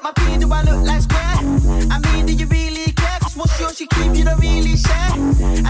my pee, do I look like square? I mean, do you really care? Cause what's yours you keep, you don't really share.